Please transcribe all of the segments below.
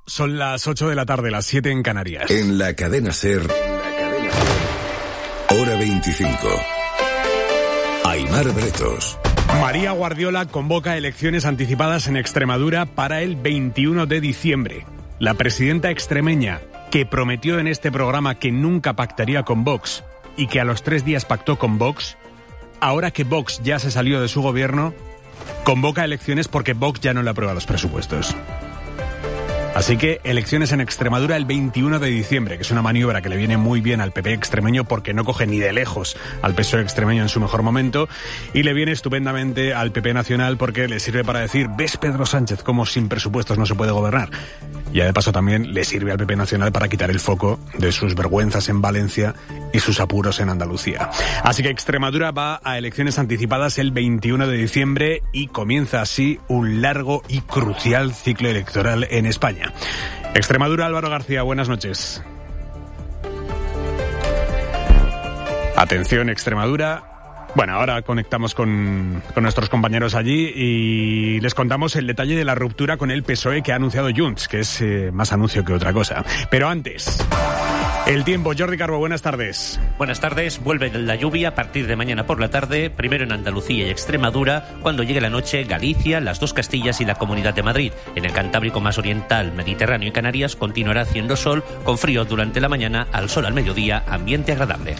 Son las 8 de la tarde, las 7 en Canarias. En la cadena SER, hora 25. Aimar Bretos. María Guardiola convoca elecciones anticipadas en Extremadura para el 21 de diciembre. La presidenta extremeña, que prometió en este programa que nunca pactaría con Vox y que a los 3 días pactó con Vox, ahora que Vox ya se salió de su gobierno, convoca elecciones porque Vox ya no le aprueba los presupuestos. Así que elecciones en Extremadura el 21 de diciembre, que es una maniobra que le viene muy bien al PP extremeño porque no coge ni de lejos al PSOE extremeño en su mejor momento, y le viene estupendamente al PP nacional porque le sirve para decir, ¿ves, Pedro Sánchez, cómo sin presupuestos no se puede gobernar? Y de paso también le sirve al PP nacional para quitar el foco de sus vergüenzas en Valencia y sus apuros en Andalucía. Así que Extremadura va a elecciones anticipadas el 21 de diciembre y comienza así un largo y crucial ciclo electoral en España. Extremadura, Álvaro García, buenas noches. Atención, Extremadura. Bueno, ahora conectamos con nuestros compañeros allí y les contamos el detalle de la ruptura con el PSOE que ha anunciado Junts, que es más anuncio que otra cosa. Pero antes, el tiempo. Jordi Carbo, buenas tardes. Buenas tardes. Vuelve la lluvia a partir de mañana por la tarde, primero en Andalucía y Extremadura, cuando llegue la noche Galicia, las dos Castillas y la Comunidad de Madrid. En el Cantábrico más oriental, Mediterráneo y Canarias continuará haciendo sol, con frío durante la mañana, al sol al mediodía, ambiente agradable.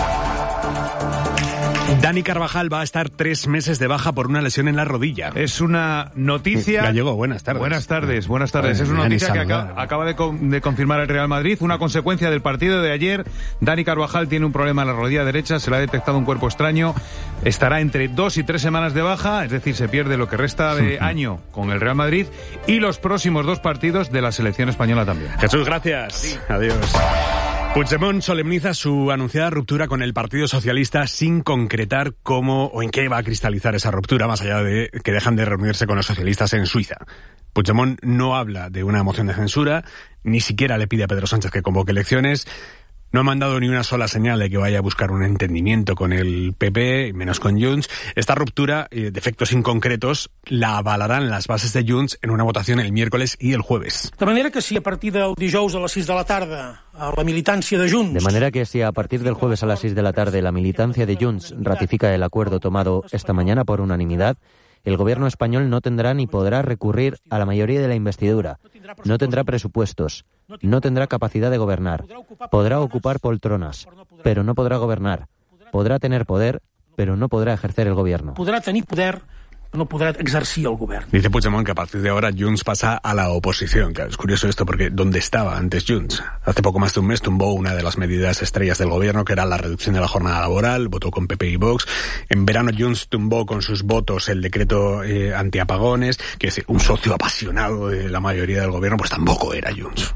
Dani Carvajal va a estar 3 meses de baja por una lesión en la rodilla. Es una noticia... Gallego, buenas tardes. Buenas tardes. Es una noticia que acaba de confirmar el Real Madrid, una consecuencia del partido de ayer. Dani Carvajal tiene un problema en la rodilla derecha, se le ha detectado un cuerpo extraño. Estará entre 2 y 3 semanas de baja, es decir, se pierde lo que resta de año con el Real Madrid y los próximos 2 partidos de la selección española también. Jesús, gracias. Sí. Adiós. Puigdemont solemniza su anunciada ruptura con el Partido Socialista sin concretar cómo o en qué va a cristalizar esa ruptura, más allá de que dejan de reunirse con los socialistas en Suiza. Puigdemont no habla de una moción de censura, ni siquiera le pide a Pedro Sánchez que convoque elecciones. No ha mandado ni una sola señal de que vaya a buscar un entendimiento con el PP, menos con Junts. Esta ruptura, de efectos inconcretos, la avalarán las bases de Junts en una votación el miércoles y el jueves. De manera que si a partir del dijous a les 6 de la tarda la militancia de Junts... De manera que si a partir del jueves a las 6 de la tarde la militancia de Junts ratifica el acuerdo tomado esta mañana por unanimidad, el gobierno español no tendrá ni podrá recurrir a la mayoría de la investidura, no tendrá presupuestos, no tendrá capacidad de gobernar, podrá ocupar poltronas, pero no podrá gobernar, podrá tener poder, pero no podrá ejercer el gobierno. Podrà tenir poder, no podrá exercir el gobierno. Dice Puigdemont que a partir de ahora Junts pasa a la oposición. Claro, es curioso esto porque ¿dónde estaba antes Junts? Hace poco más de un mes tumbó una de las medidas estrellas del gobierno, que era la reducción de la jornada laboral, votó con PP y Vox. En verano Junts tumbó con sus votos el decreto antiapagones, que es un socio apasionado de la mayoría del gobierno, pues tampoco era Junts.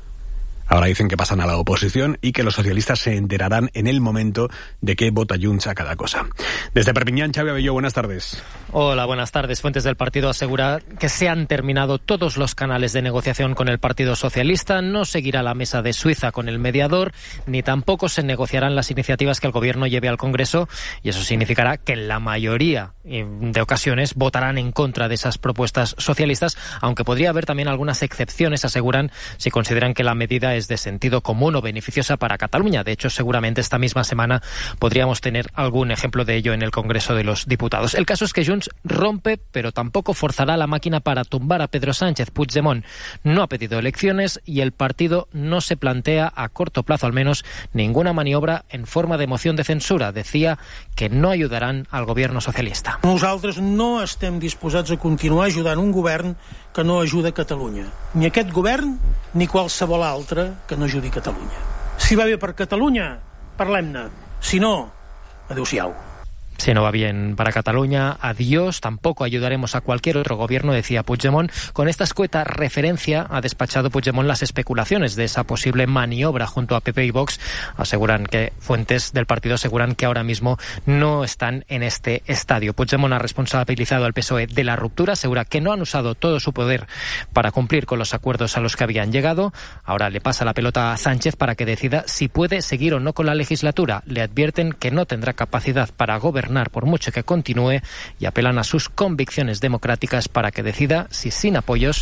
Ahora dicen que pasan a la oposición y que los socialistas se enterarán en el momento de qué vota Junts a cada cosa. Desde Perpiñán, Xavi Abelló, buenas tardes. Hola, buenas tardes. Fuentes del partido aseguran que se han terminado todos los canales de negociación con el Partido Socialista, no seguirá la mesa de Suiza con el mediador, ni tampoco se negociarán las iniciativas que el Gobierno lleve al Congreso, y eso significará que en la mayoría de ocasiones votarán en contra de esas propuestas socialistas, aunque podría haber también algunas excepciones, aseguran, si consideran que la medida es de sentido común o beneficiosa para Cataluña. De hecho, seguramente esta misma semana podríamos tener algún ejemplo de ello en el Congreso de los Diputados. El caso es que Junts rompe, pero tampoco forzará la máquina para tumbar a Pedro Sánchez. Puigdemont no ha pedido elecciones y el partido no se plantea, a corto plazo al menos, ninguna maniobra en forma de moción de censura. Decía que no ayudarán al gobierno socialista. Nosaltres no estem disposats a continuar ajudant un govern que no ajuda Catalunya. Ni aquest govern, ni qualsevol altre que no ajudi Catalunya. Si va bé per Catalunya, parlem-ne. Si no, adéu-siau. Si no va bien para Cataluña, adiós. Tampoco ayudaremos a cualquier otro gobierno, decía Puigdemont. Con esta escueta referencia ha despachado Puigdemont las especulaciones de esa posible maniobra junto a PP y Vox. Fuentes del partido aseguran que ahora mismo no están en este estadio. Puigdemont ha responsabilizado al PSOE de la ruptura, asegura que no han usado todo su poder para cumplir con los acuerdos a los que habían llegado. Ahora le pasa la pelota a Sánchez para que decida si puede seguir o no con la legislatura. Le advierten que no tendrá capacidad para gobernar por mucho que continúe y apelan a sus convicciones democráticas para que decida si sin apoyos